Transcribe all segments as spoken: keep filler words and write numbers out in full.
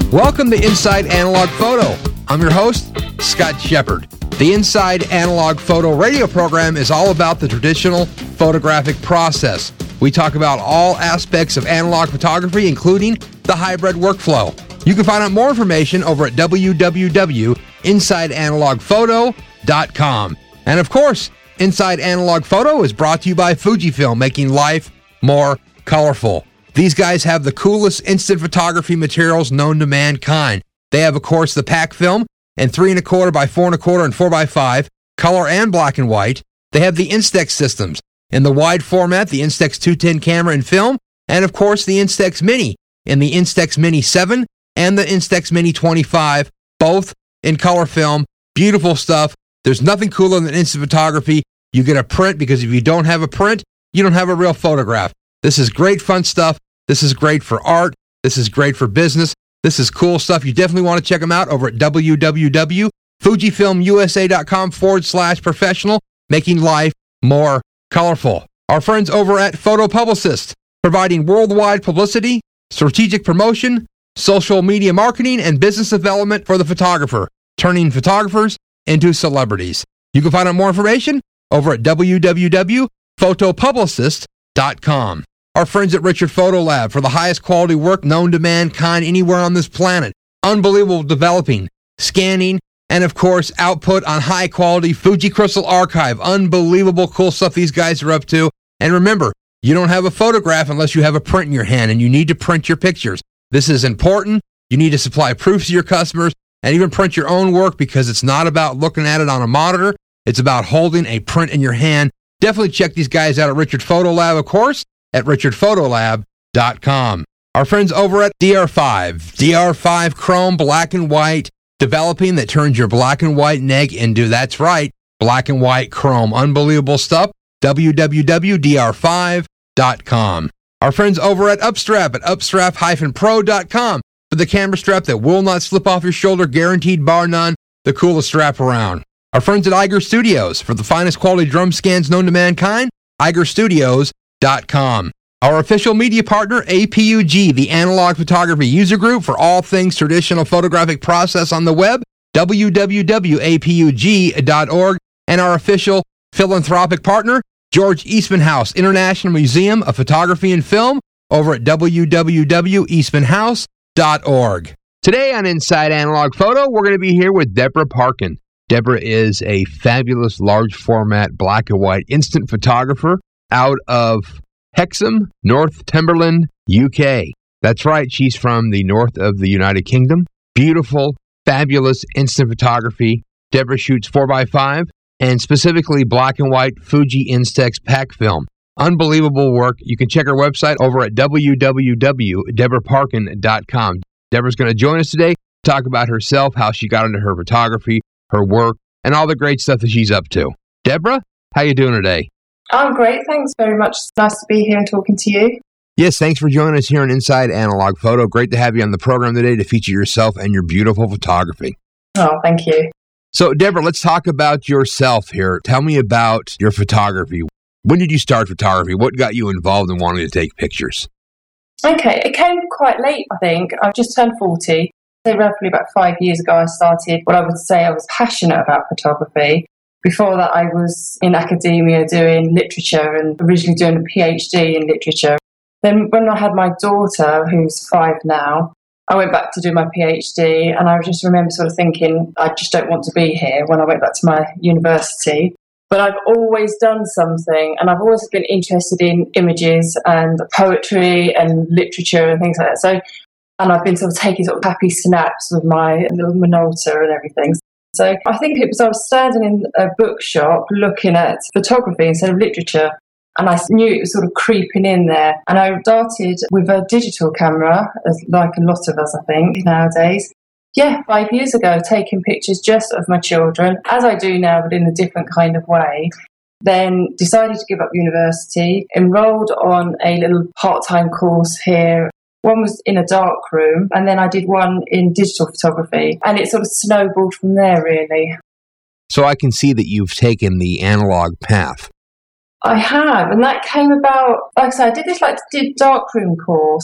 Welcome to Inside Analog Photo. I'm your host, Scott Shepard. The Inside Analog Photo radio program is all about the traditional photographic process. We talk about all aspects of analog photography, including the hybrid workflow. You can find out more information over at w w w dot inside analog photo dot com. And of course, Inside Analog Photo is brought to you by Fujifilm, making life more colorful. These guys have the coolest instant photography materials known to mankind. They have, of course, the pack film and three and a quarter by four and a quarter and four by five, color and black and white. They have the Instax systems in the wide format, the Instax two ten camera and film, and of course the Instax Mini in the Instax Mini seven and the Instax Mini twenty-five, both in color film. Beautiful stuff. There's nothing cooler than instant photography. You get a print, because if you don't have a print, you don't have a real photograph. This is great fun stuff. This is great for art. This is great for business. This is cool stuff. You definitely want to check them out over at w w w dot fujifilm u s a dot com forward slash professional, making life more colorful. Our friends over at Photo Publicist, providing worldwide publicity, strategic promotion, social media marketing, and business development for the photographer, turning photographers into celebrities. You can find out more information over at w w w dot photo publicist dot com. Our friends at Richard Photo Lab for the highest quality work known to mankind anywhere on this planet. Unbelievable developing, scanning, and of course, output on high quality Fuji Crystal Archive. Unbelievable cool stuff these guys are up to. And remember, you don't have a photograph unless you have a print in your hand, and you need to print your pictures. This is important. You need to supply proofs to your customers and even print your own work, because it's not about looking at it on a monitor. It's about holding a print in your hand. Definitely check these guys out at Richard Photo Lab, of course, at richard photo lab dot com. Our friends over at D R five. D R five Chrome, black and white, developing that turns your black and white neg into, that's right, black and white chrome. Unbelievable stuff. w w w dot d r five dot com. Our friends over at Upstrap at upstrap dash pro dot com for the camera strap that will not slip off your shoulder, guaranteed bar none, the coolest strap around. Our friends at Eiger Studios for the finest quality drum scans known to mankind, eiger studios dot com. Our official media partner, A P U G, the Analog Photography User Group for all things traditional photographic process on the web, w w w dot a p u g dot org. And our official philanthropic partner, George Eastman House International Museum of Photography and Film, over at w w w dot eastman house dot org. Today on Inside Analog Photo, we're going to be here with Deborah Parkin. Deborah is a fabulous large format black and white instant photographer out of Hexham, Northumberland, U K. That's right, she's from the north of the United Kingdom. Beautiful, fabulous instant photography. Deborah shoots four by five and specifically black and white Fuji Instax pack film. Unbelievable work. You can check her website over at w w w dot deborah parkin dot com. Deborah's going to join us today to talk about herself, how she got into her photography, her work, and all the great stuff that she's up to. Deborah, how you doing today? I'm great. Thanks very much. It's nice to be here and talking to you. Yes, thanks for joining us here on Inside Analog Photo. Great to have you on the program today to feature yourself and your beautiful photography. Oh, thank you. So, Deborah, let's talk about yourself here. Tell me about your photography. When did you start photography? What got you involved in wanting to take pictures? Okay, it came quite late, I think. I've just turned forty. So roughly about five years ago, I started what I would say I was passionate about photography. Before that, I was in academia doing literature and originally doing a PhD in literature. Then when I had my daughter, who's five now, I went back to do my PhD, and I just remember sort of thinking, I just don't want to be here when I went back to my university. But I've always done something, and I've always been interested in images and poetry and literature and things like that. So, and I've been sort of taking sort of happy snaps with my little Minolta and everything. So I think it was I was standing in a bookshop looking at photography instead of literature, and I knew it was sort of creeping in there. And I started with a digital camera, as like a lot of us, I think, nowadays. Yeah, five years ago, taking pictures just of my children, as I do now, but in a different kind of way. Then decided to give up university, enrolled on a little part-time course here. One was in a dark room, and then I did one in digital photography, and it sort of snowballed from there, really. So I can see that you've taken the analog path. I have, and that came about, like I said, I did this like did darkroom course,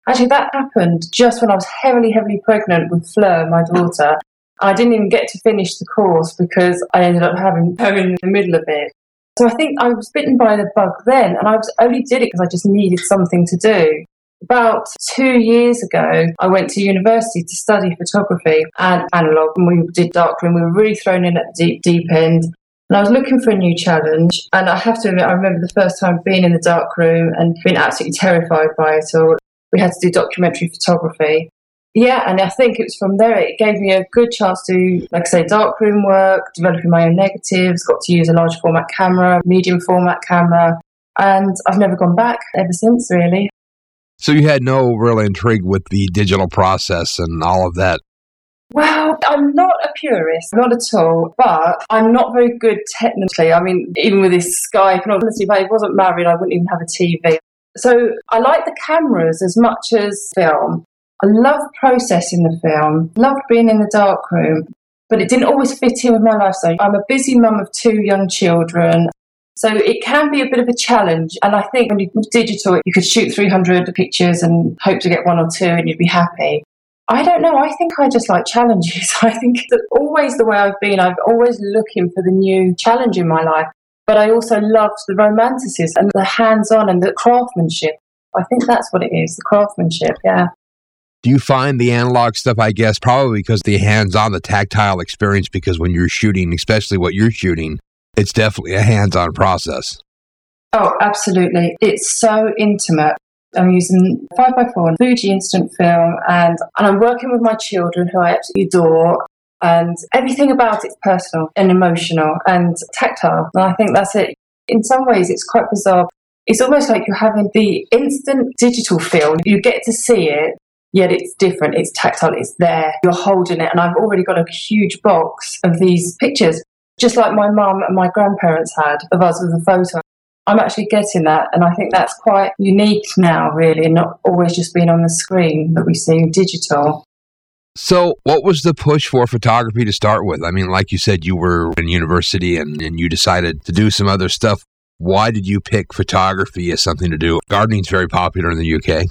Actually, that happened just when I was heavily, heavily pregnant with Fleur, my daughter. I didn't even get to finish the course because I ended up having her in the middle of it. So I think I was bitten by the bug then, and I was only did it because I just needed something to do. About two years ago, I went to university to study photography and analogue, and we did darkroom. We were really thrown in at the deep, deep end. And I was looking for a new challenge. And I have to admit, I remember the first time being in the darkroom and being absolutely terrified by it all. We had to do documentary photography. Yeah, and I think it was from there, it gave me a good chance to, like I say, darkroom work, developing my own negatives, got to use a large format camera, medium format camera, and I've never gone back ever since, really. So you had no real intrigue with the digital process and all of that? Well, I'm not a purist, not at all, but I'm not very good technically. I mean, even with this Skype, and honestly, if I wasn't married, I wouldn't even have a T V. So I like the cameras as much as film. I love processing the film, loved being in the darkroom, but it didn't always fit in with my lifestyle. I'm a busy mum of two young children, so it can be a bit of a challenge. And I think when you with digital, you could shoot three hundred pictures and hope to get one or two and you'd be happy. I don't know. I think I just like challenges. I think that always the way I've been, I've always looking for the new challenge in my life. But I also loved the romanticism and the hands-on and the craftsmanship. I think that's what it is, the craftsmanship, yeah. Do you find the analog stuff, I guess, probably because the hands-on, the tactile experience, because when you're shooting, especially what you're shooting, it's definitely a hands-on process. Oh, absolutely. It's so intimate. I'm using five by four Fuji instant film, and, and I'm working with my children, who I absolutely adore, and everything about it's personal and emotional and tactile. And I think that's it. In some ways, it's quite bizarre. It's almost like you're having the instant digital feel. You get to see it, yet it's different. It's tactile. It's there. You're holding it. And I've already got a huge box of these pictures, just like my mum and my grandparents had of us with a photo. I'm actually getting that, and I think that's quite unique now, really, not always just being on the screen that we see digital. So what was the push for photography to start with? I mean, like you said, you were in university and, and you decided to do some other stuff. Why did you pick photography as something to do? Gardening's very popular in the U K.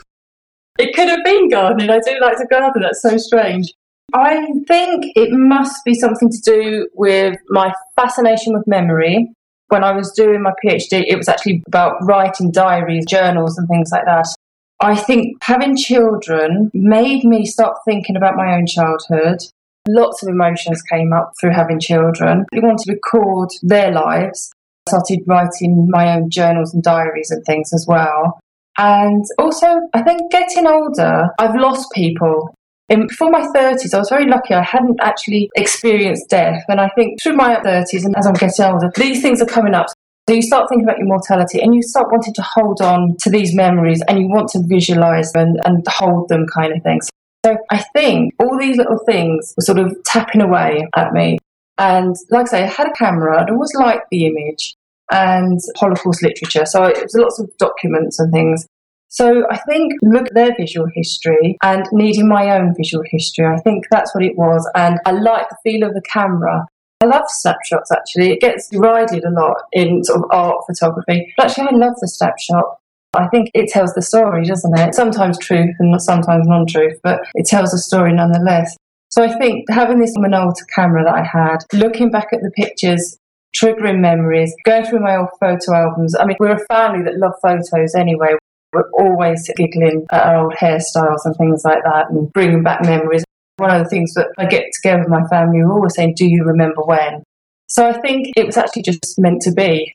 It could have been gardening. I do like to garden. That's so strange. I think it must be something to do with my fascination with memory. When I was doing my PhD, it was actually about writing diaries, journals and things like that. I think having children made me start thinking about my own childhood. Lots of emotions came up through having children. I wanted to record their lives. I started writing my own journals and diaries and things as well. And also, I think getting older, I've lost people. In, before my thirties, I was very lucky. I hadn't actually experienced death. And I think through my thirties and as I'm getting older, these things are coming up. So you start thinking about your mortality and you start wanting to hold on to these memories and you want to visualize them and hold them kind of things. So I think all these little things were sort of tapping away at me. And like I say, I had a camera. I'd always liked the image and Holocaust literature. So it was lots of documents and things. So I think look at their visual history and needing my own visual history. I think that's what it was. And I like the feel of the camera. I love snapshots, actually. It gets derided a lot in sort of art photography. But actually, I love the snapshot. I think it tells the story, doesn't it? Sometimes truth and sometimes non-truth, but it tells a story nonetheless. So I think having this Minolta camera that I had, looking back at the pictures, triggering memories, going through my old photo albums. I mean, we're a family that love photos anyway. We're always giggling at our old hairstyles and things like that and bringing back memories. One of the things that I get together with my family, we're always saying, do you remember when? So I think it was actually just meant to be.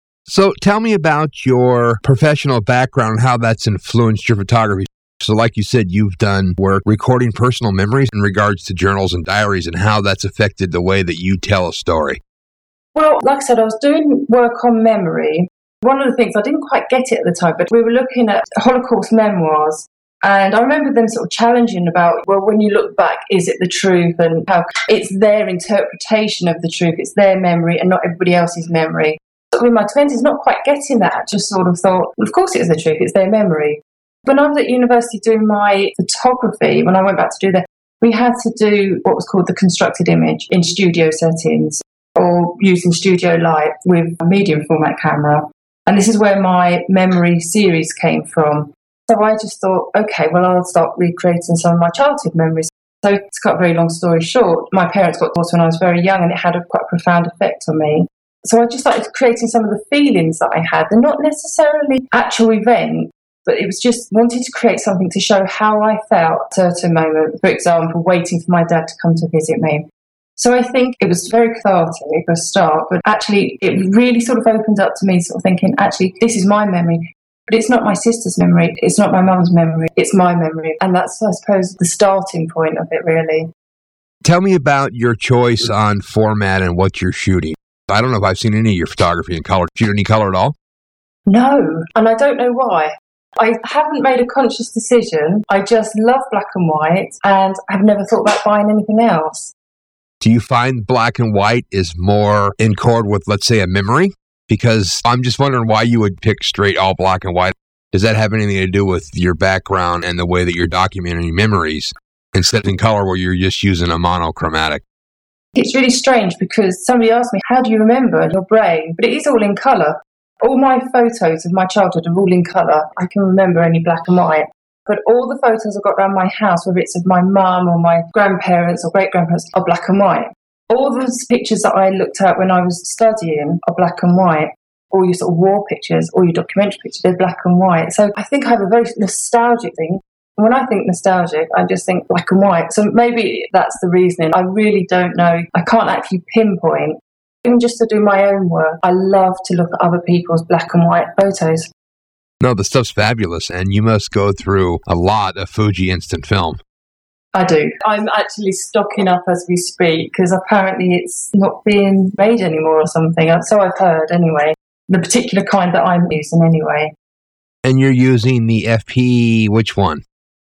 So tell me about your professional background and how that's influenced your photography. So like you said, you've done work recording personal memories in regards to journals and diaries and how that's affected the way that you tell a story. Well, like I said, I was doing work on memory. One of the things, I didn't quite get it at the time, but we were looking at Holocaust memoirs. And I remember them sort of challenging about, well, when you look back, is it the truth? And how it's their interpretation of the truth. It's their memory and not everybody else's memory. But in my twenties, not quite getting that. I just sort of thought, well, of course it is the truth. It's their memory. When I was at university doing my photography, when I went back to do that, we had to do what was called the constructed image in studio settings or using studio light with a medium format camera. And this is where my memory series came from. So I just thought, okay, well, I'll start recreating some of my childhood memories. So to cut a very long story short, my parents got divorced when I was very young, and it had a quite profound effect on me. So I just started creating some of the feelings that I had. They're not necessarily actual events, but it was just wanting to create something to show how I felt at a certain moment. For example, waiting for my dad to come to visit me. So I think it was very cathartic for a start, but actually it really sort of opened up to me sort of thinking, actually, this is my memory, but it's not my sister's memory. It's not my mum's memory. It's my memory. And that's, I suppose, the starting point of it, really. Tell me about your choice on format and what you're shooting. I don't know if I've seen any of your photography in color. Do you shoot any color at all? No, and I don't know why. I haven't made a conscious decision. I just love black and white, and I've never thought about buying anything else. Do you find black and white is more in accord with, let's say, a memory? Because I'm just wondering why you would pick straight all black and white. Does that have anything to do with your background and the way that you're documenting memories instead of in color where you're just using a monochromatic? It's really strange because somebody asked me, how do you remember your brain? But it is all in colour. All my photos of my childhood are all in colour. I can remember any black and white. But all the photos I've got around my house, whether it's of my mum or my grandparents or great-grandparents, are black and white. All those pictures that I looked at when I was studying are black and white. All your sort of war pictures, all your documentary pictures, they're black and white. So I think I have a very nostalgic thing. When I think nostalgic, I just think black and white. So maybe that's the reasoning. I really don't know. I can't actually pinpoint. Even just to do my own work, I love to look at other people's black and white photos. No, the stuff's fabulous, and you must go through a lot of Fuji instant film. I do. I'm actually stocking up as we speak, because apparently it's not being made anymore or something. So I've heard anyway. The particular kind that I'm using anyway. And you're using the F P, which one?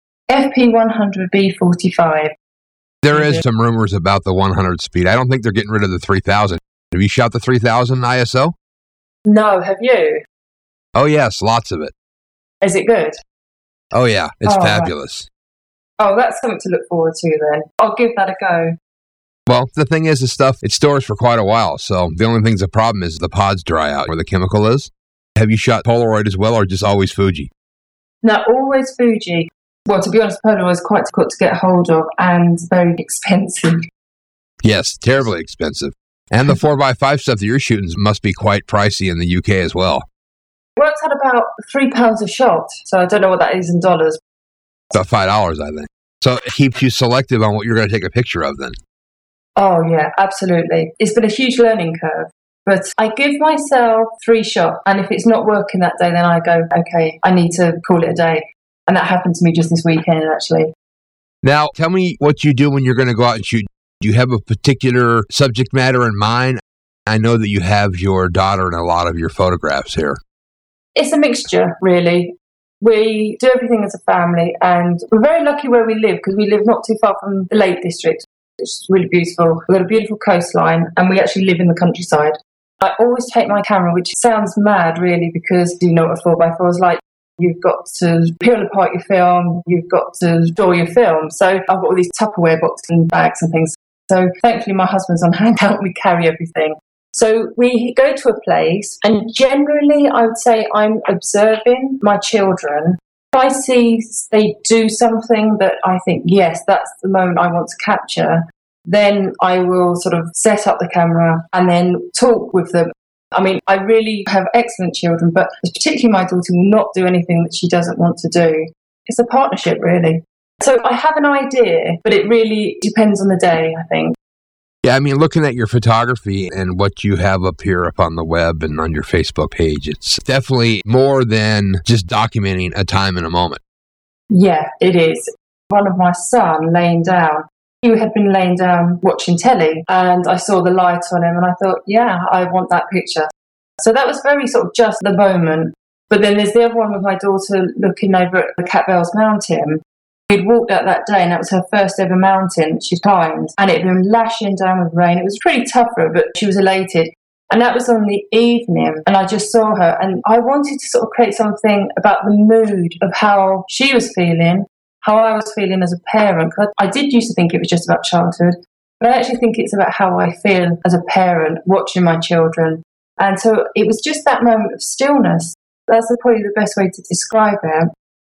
F P one hundred B forty-five. There is some rumors about the one hundred speed. I don't think they're getting rid of the three thousand. Have you shot the three thousand I S O? No, have you? Oh, yes, lots of it. Is it good? Oh, yeah, it's oh, fabulous. Right. Oh, that's something to look forward to then. I'll give that a go. Well, the thing is, the stuff, it stores for quite a while, so the only thing's the problem is the pods dry out where the chemical is. Have you shot Polaroid as well, or just always Fuji? No, always Fuji. Well, to be honest, Polaroid is quite difficult to get hold of and very expensive. Yes, terribly expensive. And the four by five stuff that you're shooting must be quite pricey in the U K as well. Works at about three pounds a shot, so I don't know what that is in dollars. About five dollars, I think. So it keeps you selective on what you're going to take a picture of then. Oh, yeah, absolutely. It's been a huge learning curve. But I give myself three shots, and if it's not working that day, then I go, okay, I need to call it a day. And that happened to me just this weekend, actually. Now, tell me what you do when you're going to go out and shoot. Do you have a particular subject matter in mind? I know that you have your daughter in a lot of your photographs here. It's a mixture, really. We do everything as a family, and we're very lucky where we live because we live not too far from the Lake District. It's really beautiful. We've got a beautiful coastline, and we actually live in the countryside. I always take my camera, which sounds mad, really, because you know what a four by four is like. You've got to peel apart your film, you've got to store your film. So I've got all these Tupperware boxes and bags and things. So thankfully my husband's on hand to help me carry everything. So we go to a place, and generally I would say I'm observing my children. If I see they do something that I think, yes, that's the moment I want to capture, then I will sort of set up the camera and then talk with them. I mean, I really have excellent children, but particularly my daughter will not do anything that she doesn't want to do. It's a partnership, really. So I have an idea, but it really depends on the day, I think. Yeah, I mean, looking at your photography and what you have up here up on the web and on your Facebook page, it's definitely more than just documenting a time and a moment. Yeah, it is. One of my son laying down, he had been laying down watching telly, and I saw the light on him and I thought, yeah, I want that picture. So that was very sort of just the moment. But then there's the other one with my daughter looking over at the Catbells Mountain. We'd walked out that day, and that was her first ever mountain she climbed, and it had been lashing down with rain. It was pretty tough for her, but she was elated. And that was on the evening, and I just saw her, and I wanted to sort of create something about the mood of how she was feeling, how I was feeling as a parent. I did used to think it was just about childhood, but I actually think it's about how I feel as a parent watching my children. And so it was just that moment of stillness. That's probably the best way to describe it.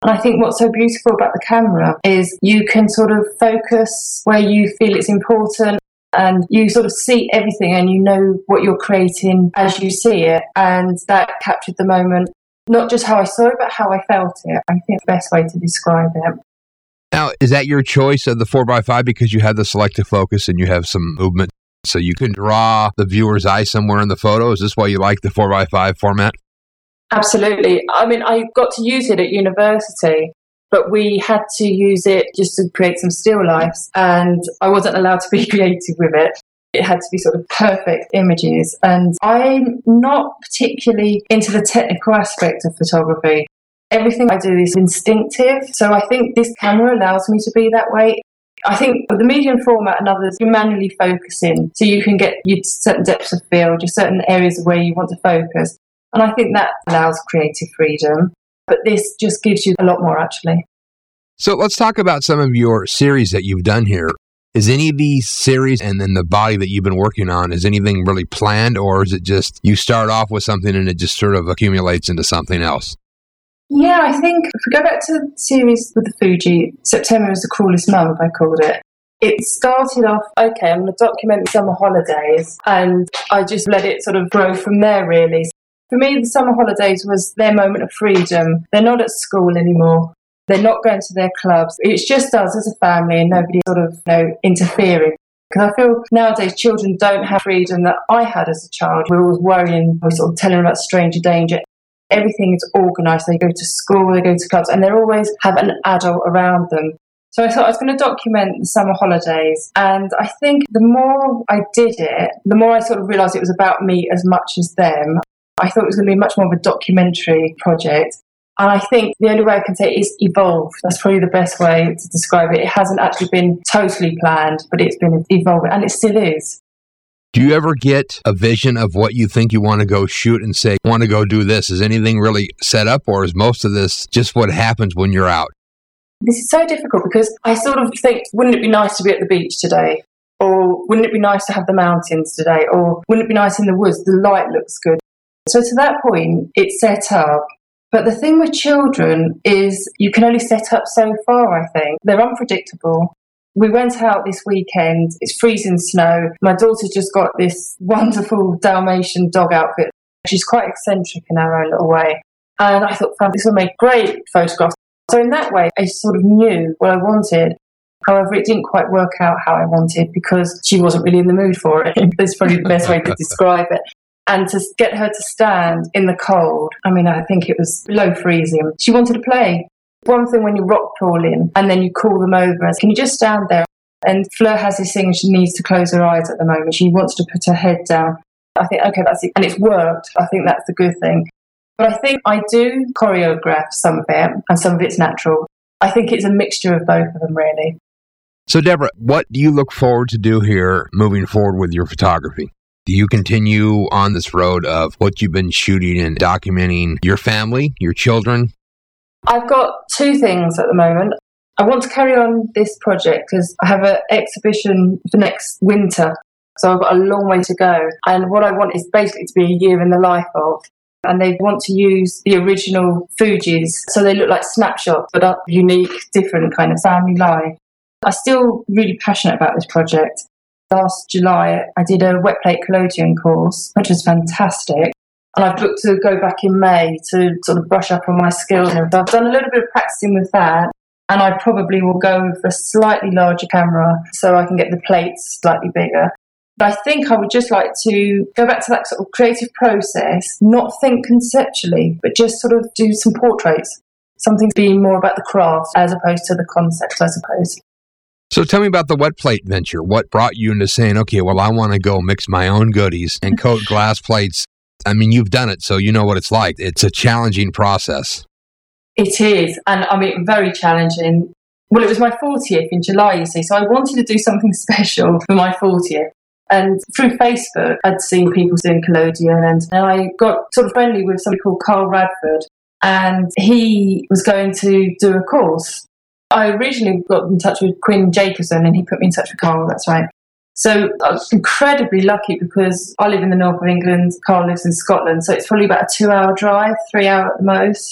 And I think what's so beautiful about the camera is you can sort of focus where you feel it's important, and you sort of see everything and you know what you're creating as you see it. And that captured the moment, not just how I saw it, but how I felt it. I think the best way to describe it. Now, is that your choice of the four by five because you have the selective focus and you have some movement so you can draw the viewer's eye somewhere in the photo? Is this why you like the four by five format? Absolutely. I mean, I got to use it at university, but we had to use it just to create some still lifes, and I wasn't allowed to be creative with it. It had to be sort of perfect images. And I'm not particularly into the technical aspect of photography. Everything I do is instinctive. So I think this camera allows me to be that way. I think with the medium format and others, you're manually focusing. So you can get your certain depths of field, your certain areas of where you want to focus. And I think that allows creative freedom. But this just gives you a lot more, actually. So let's talk about some of your series that you've done here. Is any of these series and then the body that you've been working on, is anything really planned, or is it just you start off with something and it just sort of accumulates into something else? Yeah, I think if we go back to the series with the Fuji, September was the cruelest month, I called it. It started off, okay, I'm going to document the summer holidays, and I just let it sort of grow from there, really. For me, the summer holidays was their moment of freedom. They're not at school anymore. They're not going to their clubs. It's just us as a family and nobody sort of, you know, interfering. Because I feel nowadays children don't have freedom that I had as a child. We're always worrying, we're sort of telling them about stranger danger. Everything is organised. They go to school, they go to clubs, and they always have an adult around them. So I thought I was going to document the summer holidays. And I think the more I did it, the more I sort of realised it was about me as much as them. I thought it was going to be much more of a documentary project. And I think the only way I can say it is evolved. That's probably the best way to describe it. It hasn't actually been totally planned, but it's been evolving, and it still is. Do you ever get a vision of what you think you want to go shoot and say, want to go do this? Is anything really set up, or is most of this just what happens when you're out? This is so difficult because I sort of think, wouldn't it be nice to be at the beach today? Or wouldn't it be nice to have the mountains today? Or wouldn't it be nice in the woods? The light looks good. So to that point, it's set up. But the thing with children is you can only set up so far, I think. They're unpredictable. We went out this weekend. It's freezing snow. My daughter's just got this wonderful Dalmatian dog outfit. She's quite eccentric in her own little way. And I thought, this will make great photographs. So in that way, I sort of knew what I wanted. However, it didn't quite work out how I wanted because she wasn't really in the mood for it. That's probably the best way to describe it. And to get her to stand in the cold, I mean, I think it was below freezing. She wanted to play. One thing when you rock crawling and then you call them over, can you just stand there? And Fleur has this thing, she needs to close her eyes at the moment. She wants to put her head down. I think, okay, that's it. And it's worked. I think that's the good thing. But I think I do choreograph some of it, and some of it's natural. I think it's a mixture of both of them, really. So, Deborah, what do you look forward to do here moving forward with your photography? Do you continue on this road of what you've been shooting and documenting your family, your children? I've got two things at the moment. I want to carry on this project because I have an exhibition for next winter. So I've got a long way to go. And what I want is basically to be a year in the life of. And they want to use the original Fujis. So they look like snapshots, but are unique, different kind of family life. I'm still really passionate about this project. Last July, I did a wet plate collodion course, which was fantastic. And I've booked to go back in May to sort of brush up on my skills. And I've done a little bit of practicing with that. And I probably will go for a slightly larger camera so I can get the plates slightly bigger. But I think I would just like to go back to that sort of creative process, not think conceptually, but just sort of do some portraits. Something being more about the craft as opposed to the concept, I suppose. So tell me about the wet plate venture. What brought you into saying, okay, well, I want to go mix my own goodies and coat glass plates? I mean, you've done it, so you know what it's like. It's a challenging process. It is. And I mean, very challenging. Well, it was my fortieth in July, you see, so I wanted to do something special for my fortieth. And through Facebook, I'd seen people doing collodion, and, and I got sort of friendly with somebody called Carl Radford, and he was going to do a course. I originally got in touch with Quinn Jacobson, and he put me in touch with Carl, that's right. So I was incredibly lucky because I live in the north of England, Carl lives in Scotland, so it's probably about a two-hour drive, three hour at the most.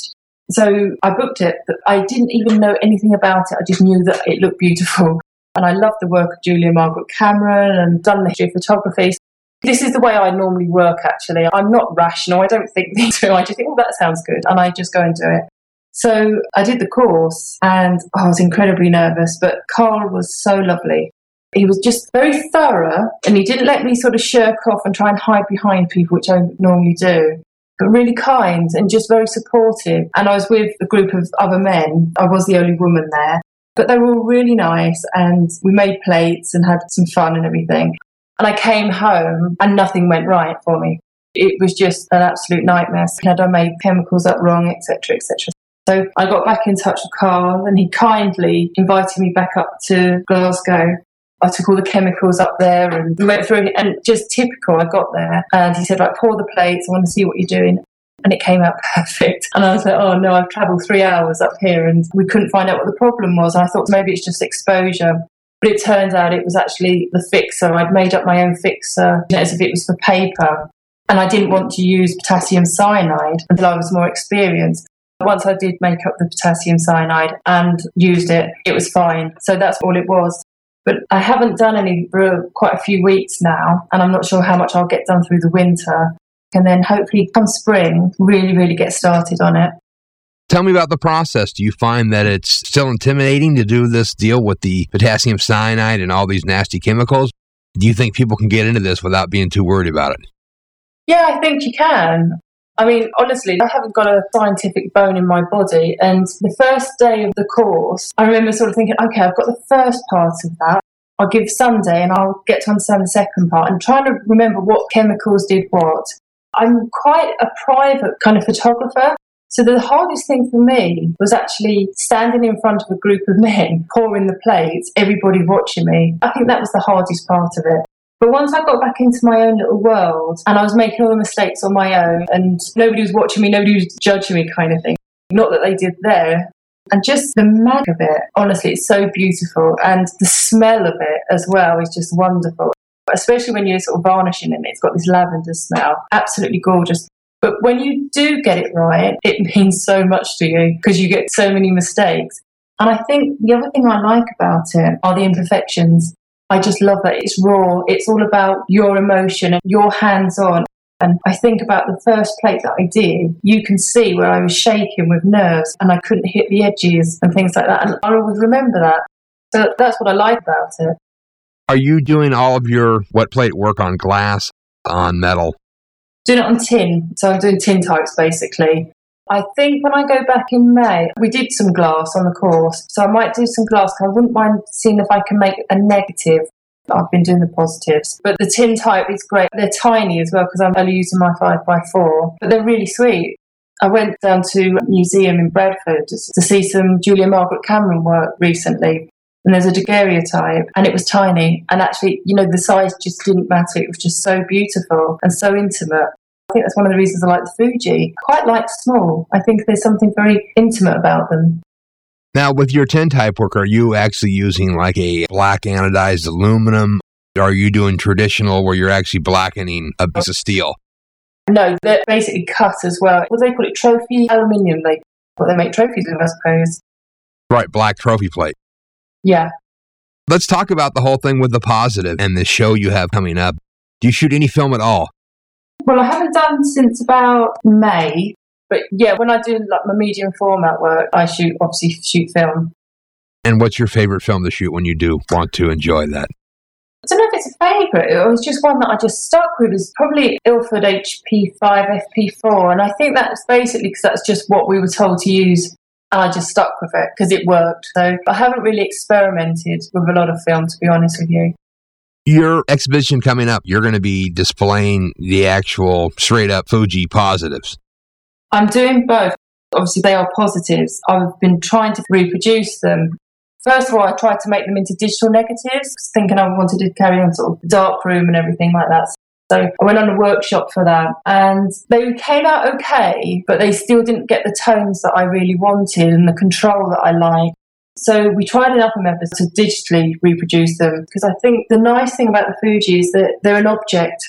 So I booked it, but I didn't even know anything about it. I just knew that it looked beautiful. And I loved the work of Julia Margaret Cameron and done the history of photography. This is the way I normally work, actually. I'm not rational. I don't think things through. I just think, oh, that sounds good. And I just go and do it. So I did the course and I was incredibly nervous, but Carl was so lovely. He was just very thorough and he didn't let me sort of shirk off and try and hide behind people, which I normally do, but really kind and just very supportive. And I was with a group of other men. I was the only woman there, but they were all really nice and we made plates and had some fun and everything. And I came home and nothing went right for me. It was just an absolute nightmare. Had I made chemicals up wrong, et cetera, et cetera. So I got back in touch with Carl and he kindly invited me back up to Glasgow. I took all the chemicals up there and went through it, and just typical, I got there and he said, right, pour the plates, I want to see what you're doing. And it came out perfect. And I was like, oh no, I've travelled three hours up here and we couldn't find out what the problem was. And I thought maybe it's just exposure. But it turns out it was actually the fixer. I'd made up my own fixer as if it was for paper. And I didn't want to use potassium cyanide until I was more experienced. Once I did make up the potassium cyanide and used it, it was fine. So that's all it was. But I haven't done any for quite a few weeks now, and I'm not sure how much I'll get done through the winter. And then hopefully come spring, really, really get started on it. Tell me about the process. Do you find that it's still intimidating to do this deal with the potassium cyanide and all these nasty chemicals? Do you think people can get into this without being too worried about it? Yeah, I think you can. I mean, honestly, I haven't got a scientific bone in my body. And the first day of the course, I remember sort of thinking, okay, I've got the first part of that. I'll give Sunday and I'll get to understand the second part and trying to remember what chemicals did what. I'm quite a private kind of photographer. So the hardest thing for me was actually standing in front of a group of men, pouring the plates, everybody watching me. I think that was the hardest part of it. But once I got back into my own little world and I was making all the mistakes on my own and nobody was watching me, nobody was judging me kind of thing. Not that they did there. And just the mag of it, honestly, it's so beautiful. And the smell of it as well is just wonderful. Especially when you're sort of varnishing it, it's got this lavender smell. Absolutely gorgeous. But when you do get it right, it means so much to you because you get so many mistakes. And I think the other thing I like about it are the imperfections. I just love that it's raw. It's all about your emotion and your hands-on. And I think about the first plate that I did, you can see where I was shaking with nerves and I couldn't hit the edges and things like that. And I always remember that. So that's what I like about it. Are you doing all of your wet plate work on glass, on metal? Doing it on tin. So I'm doing tin types, basically. I think when I go back in May, we did some glass on the course. So I might do some glass. I wouldn't mind seeing if I can make a negative. I've been doing the positives. But the tin type is great. They're tiny as well because I'm only using my five by four. But they're really sweet. I went down to a museum in Bradford to see some Julia Margaret Cameron work recently. And there's a daguerreotype, and it was tiny. And actually, you know, the size just didn't matter. It was just so beautiful and so intimate. I think that's one of the reasons I like the Fuji. I quite like small. I think there's something very intimate about them. Now, with your tin type work, are you actually using like a black anodized aluminum? Or are you doing traditional where you're actually blackening a piece of steel? No, they're basically cut as well. What do they call it? Trophy aluminium. They, what they make trophies with, I suppose. Right, black trophy plate. Yeah. Let's talk about the whole thing with the positive and the show you have coming up. Do you shoot any film at all? Well, I haven't done since about May. But yeah, when I do like my medium format work, I shoot, obviously shoot film. And what's your favorite film to shoot when you do want to enjoy that? I don't know if it's a favourite. It was just one that I just stuck with. It's probably Ilford H P five F P four. And I think that's basically because that's just what we were told to use. And I just stuck with it because it worked. So I haven't really experimented with a lot of film, to be honest with you. Your exhibition coming up, you're going to be displaying the actual straight up Fuji positives. I'm doing both. Obviously, they are positives. I've been trying to reproduce them. First of all, I tried to make them into digital negatives, thinking I wanted to carry on sort of dark room and everything like that. So I went on a workshop for that and they came out okay, but they still didn't get the tones that I really wanted and the control that I like. So we tried another method to digitally reproduce them because I think the nice thing about the Fuji is that they're an object.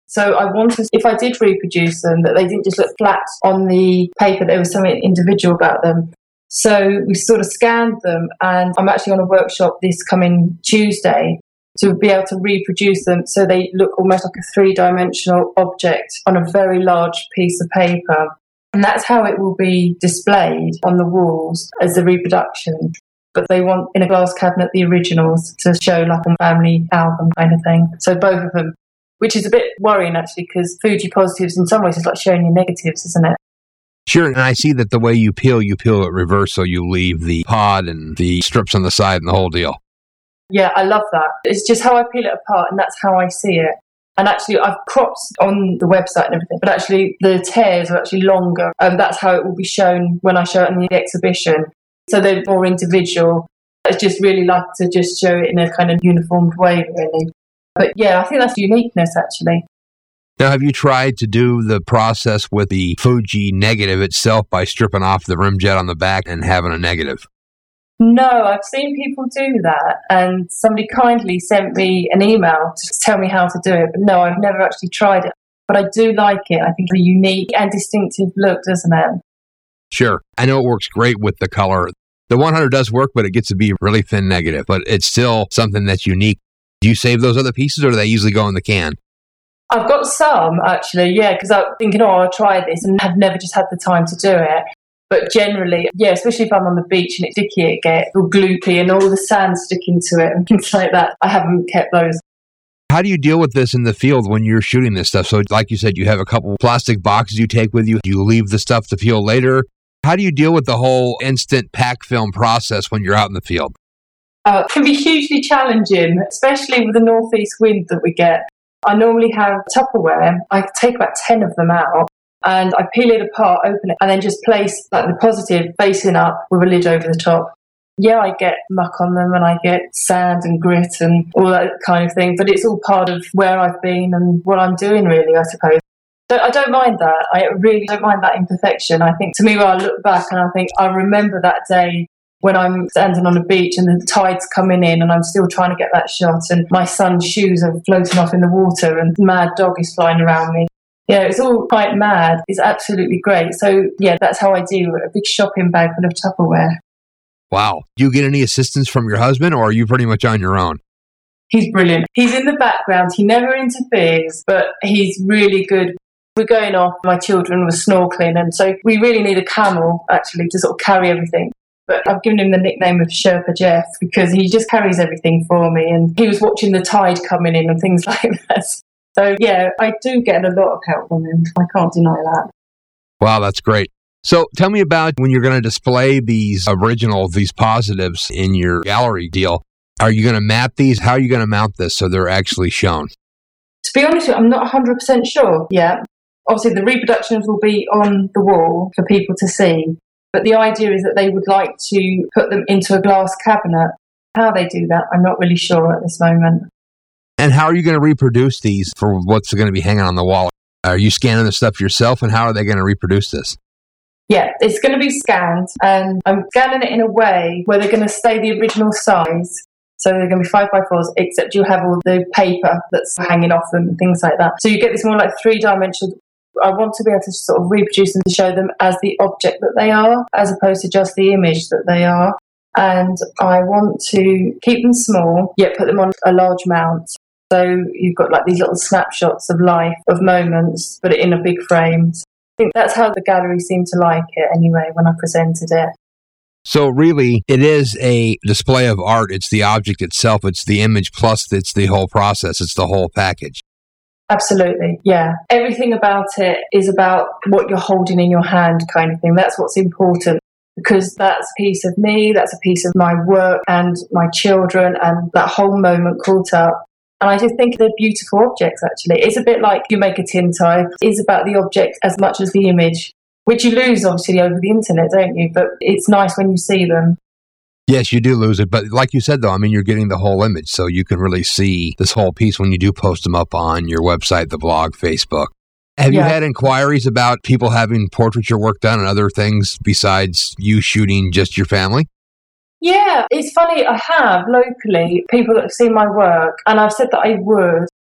So I wanted, if I did reproduce them, that they didn't just look flat on the paper, there was something individual about them. So we sort of scanned them, and I'm actually on a workshop this coming Tuesday to be able to reproduce them so they look almost like a three-dimensional object on a very large piece of paper. And that's how it will be displayed on the walls as the reproduction. But they want in a glass cabinet the originals to show like a family album kind of thing. So both of them, which is a bit worrying actually, because Fuji positives in some ways is like showing you negatives, isn't it? Sure, and I see that the way you peel, you peel it reverse, so you leave the pod and the strips on the side and the whole deal. Yeah, I love that. It's just how I peel it apart, and that's how I see it. And actually, I've cropped on the website and everything, but actually the tears are actually longer, and that's how it will be shown when I show it in the exhibition. So they're more individual. I just really like to just show it in a kind of uniformed way, really. But yeah, I think that's uniqueness, actually. Now, have you tried to do the process with the Fuji negative itself by stripping off the rim jet on the back and having a negative? No, I've seen people do that, and somebody kindly sent me an email to tell me how to do it. But no, I've never actually tried it. But I do like it. I think it's a unique and distinctive look, doesn't it? Sure. I know it works great with the color. The one hundred does work, but it gets to be really thin negative. But it's still something that's unique. Do you save those other pieces, or do they usually go in the can? I've got some, actually, yeah, because I'm thinking, oh, I'll try this, and have never just had the time to do it. But generally, yeah, especially if I'm on the beach and it's sticky, it gets all gloopy and all the sand sticking to it and things like that. I haven't kept those. How do you deal with this in the field when you're shooting this stuff? So like you said, you have a couple plastic boxes you take with you. You leave the stuff to peel later. How do you deal with the whole instant pack film process when you're out in the field? Uh, it can be hugely challenging, especially with the northeast wind that we get. I normally have Tupperware. I take about ten of them out, and I peel it apart, open it, and then just place like the positive facing up with a lid over the top. Yeah, I get muck on them, and I get sand and grit and all that kind of thing, but it's all part of where I've been and what I'm doing, really, I suppose. So I don't mind that. I really don't mind that imperfection. I think, to me, when I look back and I think, I remember that day when I'm standing on a beach and the tide's coming in and I'm still trying to get that shot, and my son's shoes are floating off in the water and mad dog is flying around me. Yeah, it's all quite mad. It's absolutely great. So, yeah, that's how I do a big shopping bag full of Tupperware. Wow. Do you get any assistance from your husband, or are you pretty much on your own? He's brilliant. He's in the background. He never interferes, but he's really good. We're going off. My children were snorkeling, and so we really need a camel, actually, to sort of carry everything. But I've given him the nickname of Sherpa Jeff because he just carries everything for me. And he was watching the tide coming in and things like that. So, yeah, I do get a lot of help from him. I can't deny that. Wow, that's great. So tell me about when you're going to display these originals, these positives in your gallery deal. Are you going to map these? How are you going to mount this so they're actually shown? To be honest with you, I'm not one hundred percent sure yet. Obviously, the reproductions will be on the wall for people to see. But the idea is that they would like to put them into a glass cabinet. How they do that, I'm not really sure at this moment. And how are you going to reproduce these for what's going to be hanging on the wall? Are you scanning the stuff yourself, and how are they going to reproduce this? Yeah, it's going to be scanned, and I'm scanning it in a way where they're going to stay the original size. So they're going to be five by fours, except you have all the paper that's hanging off them and things like that. So you get this more like three-dimensional. I want to be able to sort of reproduce them to show them as the object that they are, as opposed to just the image that they are. And I want to keep them small, yet put them on a large mount. So you've got like these little snapshots of life, of moments, but in a big frame. I think that's how the gallery seemed to like it anyway when I presented it. So really, it is a display of art. It's the object itself. It's the image plus it's the whole process. It's the whole package. Absolutely, yeah. Everything about it is about what you're holding in your hand kind of thing. That's what's important, because that's a piece of me, that's a piece of my work and my children and that whole moment caught up. And I just think they're beautiful objects, actually. It's a bit like you make a tintype. It's about the object as much as the image, which you lose, obviously, over the internet, don't you? But it's nice when you see them. Yes, you do lose it. But like you said, though, I mean, you're getting the whole image, so you can really see this whole piece when you do post them up on your website, the blog, Facebook. Have yeah. you had inquiries about people having portraiture work done and other things besides you shooting just your family? Yeah, it's funny. I have locally people that have seen my work, and I've said that I would.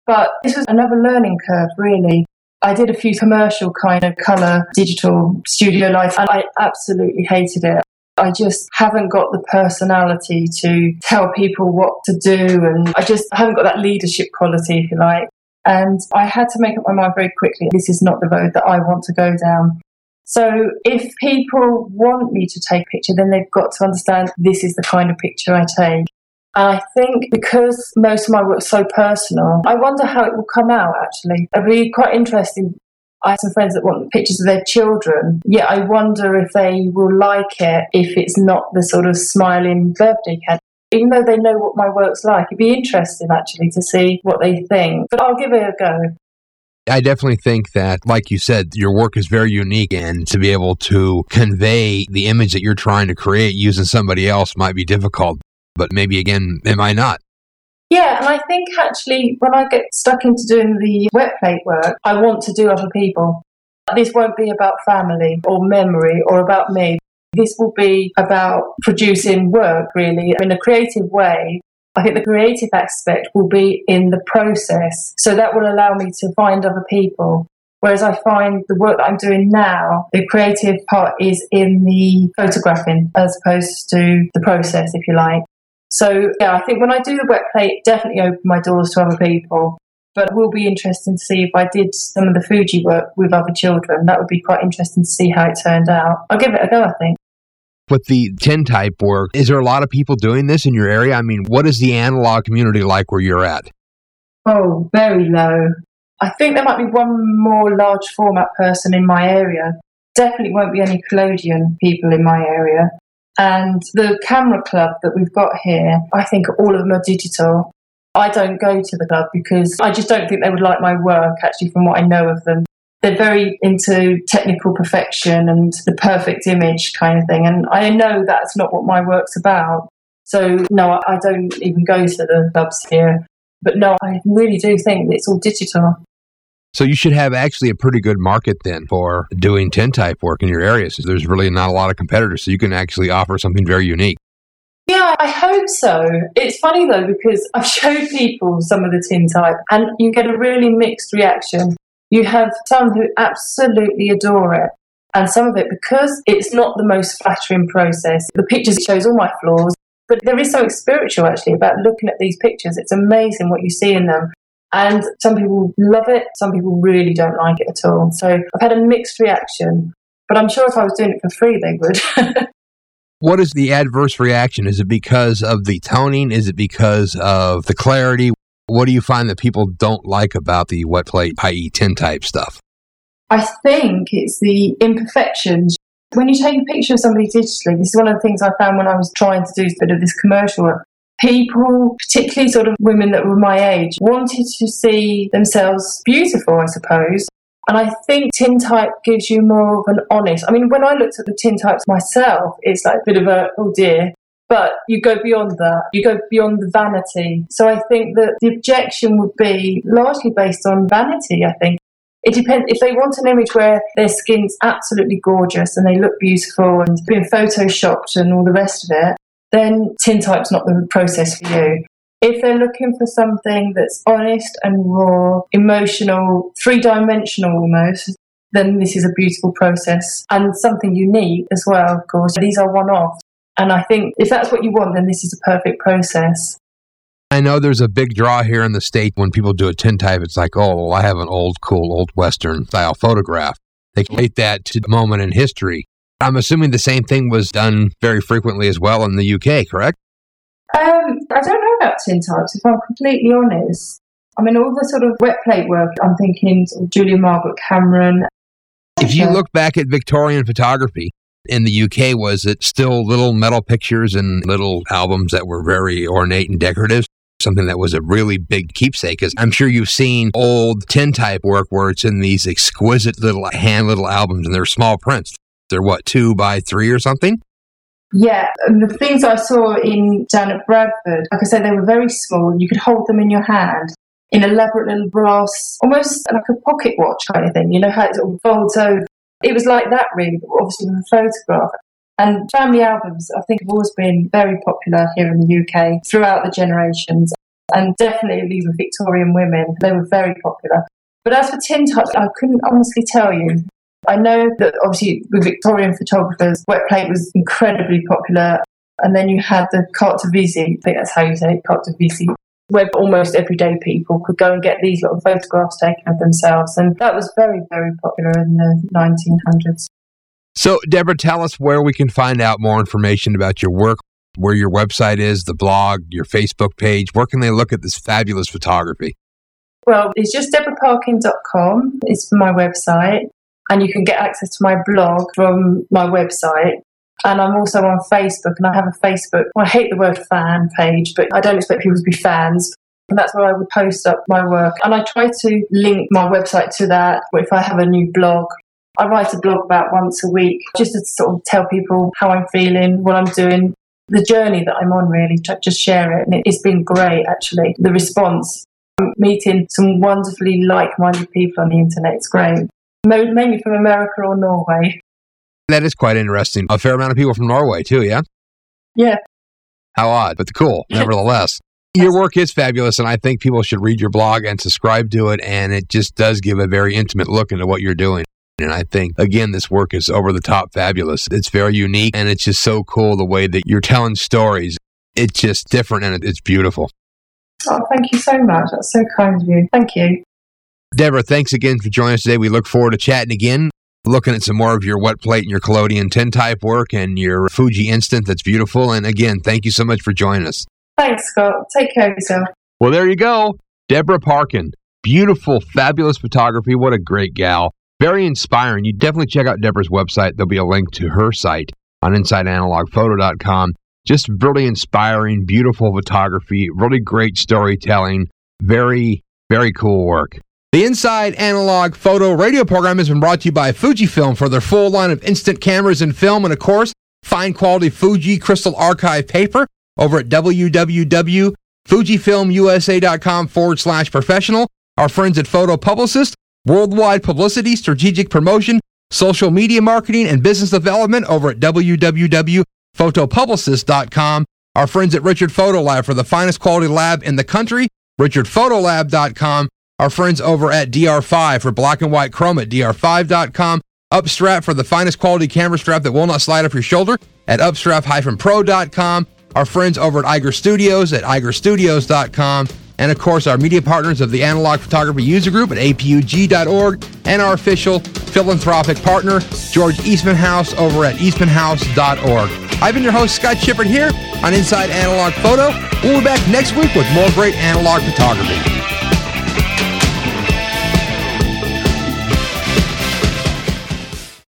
But this was another learning curve, really. I did a few commercial kind of colour digital studio lights, and I absolutely hated it. I just haven't got the personality to tell people what to do, and I just haven't got that leadership quality, if you like. And I had to make up my mind very quickly, this is not the road that I want to go down. So if people want me to take a picture, then they've got to understand this is the kind of picture I take. And I think because most of my work is so personal, I wonder how it will come out, actually. It'll be quite interesting. I have some friends that want pictures of their children. Yeah, I wonder if they will like it if it's not the sort of smiling birthday card. Even though they know what my work's like, it'd be interesting, actually, to see what they think. But I'll give it a go. I definitely think that, like you said, your work is very unique, and to be able to convey the image that you're trying to create using somebody else might be difficult. But maybe, again, it might not. Yeah, and I think actually when I get stuck into doing the wet plate work, I want to do other people. This won't be about family or memory or about me. This will be about producing work, really, in a creative way. I think the creative aspect will be in the process. So that will allow me to find other people. Whereas I find the work that I'm doing now, the creative part is in the photographing as opposed to the process, if you like. So, yeah, I think when I do the wet plate, it definitely open my doors to other people. But it will be interesting to see if I did some of the Fuji work with other children. That would be quite interesting to see how it turned out. I'll give it a go, I think. With the tintype work, is there a lot of people doing this in your area? I mean, what is the analog community like where you're at? Oh, very low. I think there might be one more large format person in my area. Definitely won't be any collodion people in my area. And the camera club that we've got here, I think all of them are digital. I don't go to the club because I just don't think they would like my work, actually, from what I know of them. They're very into technical perfection and the perfect image kind of thing. And I know that's not what my work's about. So, no, I don't even go to the clubs here. But no, I really do think that it's all digital. So you should have actually a pretty good market then for doing tintype work in your area. So there's really not a lot of competitors. So you can actually offer something very unique. Yeah, I hope so. It's funny though, because I've showed people some of the tintype and you get a really mixed reaction. You have some who absolutely adore it. And some of it, because it's not the most flattering process, the pictures shows all my flaws, but there is something spiritual actually about looking at these pictures. It's amazing what you see in them. And some people love it, some people really don't like it at all. So I've had a mixed reaction, but I'm sure if I was doing it for free, they would. What is the adverse reaction? Is it because of the toning? Is it because of the clarity? What do you find that people don't like about the wet plate, that is tintype stuff? I think it's the imperfections. When you take a picture of somebody digitally, this is one of the things I found when I was trying to do a bit of this commercial work. People, particularly sort of women that were my age, wanted to see themselves beautiful, I suppose. And I think tintype gives you more of an honest... I mean, when I looked at the tintypes myself, it's like a bit of a, oh dear. But you go beyond that. You go beyond the vanity. So I think that the objection would be largely based on vanity, I think. It depends. If they want an image where their skin's absolutely gorgeous and they look beautiful and been photoshopped and all the rest of it, then tintype's not the process for you. If they're looking for something that's honest and raw, emotional, three-dimensional almost, then this is a beautiful process and something unique as well, of course. These are one-off. And I think if that's what you want, then this is a perfect process. I know there's a big draw here in the State when people do a tintype. It's like, oh, well, I have an old, cool, old Western style photograph. They relate that to the moment in history. I'm assuming the same thing was done very frequently as well in the U K, correct? Um, I don't know about tintypes, if I'm completely honest. I mean, all the sort of wet plate work, I'm thinking sort of Julia Margaret Cameron. If you look back at Victorian photography in the U K, was it still little metal pictures and little albums that were very ornate and decorative? Something that was a really big keepsake, because I'm sure you've seen old tintype work where it's in these exquisite little hand little albums and they're small prints. They're what, two by three or something? Yeah, and the things I saw in down at Bradford, like I said, they were very small. You could hold them in your hand in elaborate little brass, almost like a pocket watch kind of thing. You know how it sort of folds over. It was like that really, but obviously with a photograph. And family albums, I think, have always been very popular here in the U K throughout the generations. and definitely with Victorian women. They were very popular. But as for tintypes, I couldn't honestly tell you. I know that obviously with Victorian photographers, wet plate was incredibly popular. And then you had the carte de visite, I think that's how you say it, carte de visite, where almost everyday people could go and get these little photographs taken of themselves. And that was very, very popular in the nineteen hundreds. So, Deborah, tell us where we can find out more information about your work, where your website is, the blog, your Facebook page. Where can they look at this fabulous photography? Well, it's just deborah parkin dot com. It's my website. And you can get access to my blog from my website. And I'm also on Facebook, and I have a Facebook, I hate the word fan page, but I don't expect people to be fans. And that's where I would post up my work. And I try to link my website to that. If I have a new blog, I write a blog about once a week, just to sort of tell people how I'm feeling, what I'm doing, the journey that I'm on, really, just share it. And it's been great, actually, the response. I'm meeting some wonderfully like-minded people on the internet. It's great. Mainly from America or Norway. That is quite interesting. A fair amount of people from Norway, too, yeah? Yeah. How odd, but cool, nevertheless. Your work is fabulous, and I think people should read your blog and subscribe to it, and it just does give a very intimate look into what you're doing. And I think, again, this work is over-the-top fabulous. It's very unique, and it's just so cool the way that you're telling stories. It's just different, and it's beautiful. Oh, thank you so much. That's so kind of you. Thank you. Deborah, thanks again for joining us today. We look forward to chatting again, looking at some more of your wet plate and your collodion tintype work and your Fuji Instant. That's beautiful. And again, thank you so much for joining us. Thanks, Scott. Take care of yourself. Well, there you go. Deborah Parkin. Beautiful, fabulous photography. What a great gal. Very inspiring. You definitely check out Deborah's website. There'll be a link to her site on inside analog photo dot com. Just really inspiring, beautiful photography, really great storytelling. Very, very cool work. The Inside Analog Photo radio program has been brought to you by Fujifilm for their full line of instant cameras and film, and of course, fine quality Fuji Crystal Archive paper over at www.fujifilmusa.com forward slash professional. Our friends at Photo Publicist, worldwide publicity, strategic promotion, social media marketing, and business development over at w w w dot photo publicist dot com. Our friends at Richard Photo Lab for the finest quality lab in the country, richard photo lab dot com. Our friends over at D R five for black and white chrome at d r five dot com. Upstrap for the finest quality camera strap that will not slide off your shoulder at upstrap dash pro dot com. Our friends over at Iger Studios at iger studios dot com. And of course, our media partners of the Analog Photography User Group at a p u g dot org. And our official philanthropic partner, George Eastman House over at eastman house dot org. I've been your host, Scott Shippard, here on Inside Analog Photo. We'll be back next week with more great analog photography.